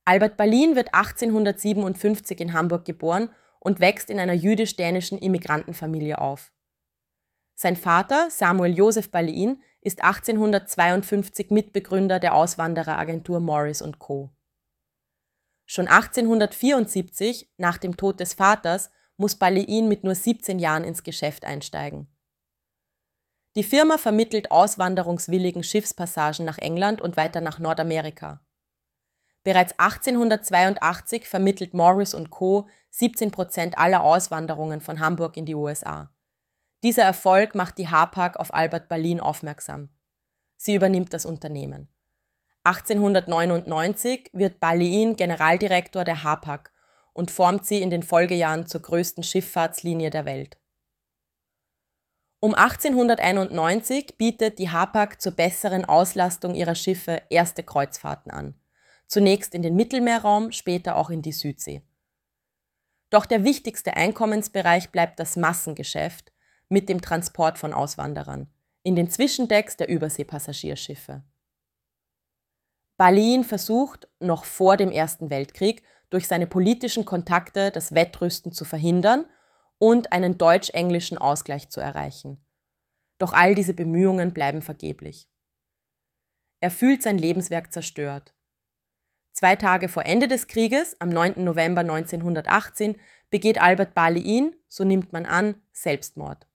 Albert Ballin wird 1857 in Hamburg geboren und wächst in einer jüdisch-dänischen Immigrantenfamilie auf. Sein Vater, Samuel Joseph Ballin, ist 1852 Mitbegründer der Auswandereragentur Morris & Co. Schon 1874, nach dem Tod des Vaters, muss Ballin mit nur 17 Jahren ins Geschäft einsteigen. Die Firma vermittelt auswanderungswilligen Schiffspassagen nach England und weiter nach Nordamerika. Bereits 1882 vermittelt Morris & Co. 17% aller Auswanderungen von Hamburg in die USA. Dieser Erfolg macht die Hapag auf Albert Ballin aufmerksam. Sie übernimmt das Unternehmen. 1899 wird Ballin Generaldirektor der Hapag und formt sie in den Folgejahren zur größten Schifffahrtslinie der Welt. Um 1891 bietet die Hapag zur besseren Auslastung ihrer Schiffe erste Kreuzfahrten an. Zunächst in den Mittelmeerraum, später auch in die Südsee. Doch der wichtigste Einkommensbereich bleibt das Massengeschäft mit dem Transport von Auswanderern in den Zwischendecks der Überseepassagierschiffe. Ballin versucht, noch vor dem Ersten Weltkrieg, durch seine politischen Kontakte das Wettrüsten zu verhindern und einen deutsch-englischen Ausgleich zu erreichen. Doch all diese Bemühungen bleiben vergeblich. Er fühlt sein Lebenswerk zerstört. 2 Tage vor Ende des Krieges, am 9. November 1918, begeht Albert Ballin, so nimmt man an, Selbstmord.